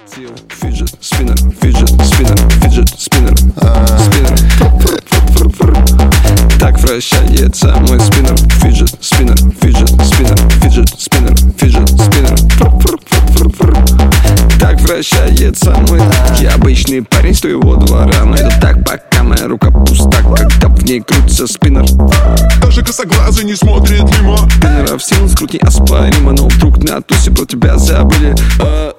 Стил, фиджет, спиннер, фиджет, спиннер, фиджет, спиннер, спиннер. Так вращается мой спиннер, фиджет, спиннер, фиджет, спиннер, фиджет, спиннер, фиджет, спиннер. Так вращается мой. Я обычный парень с твоего двора, но это так, пока моя рука пуста, когда в ней крутится спиннер. Даже косоглазый не смотрит мимо. Спиннеров сил скрут неоспоримо, но вдруг на тусе про тебя забыли.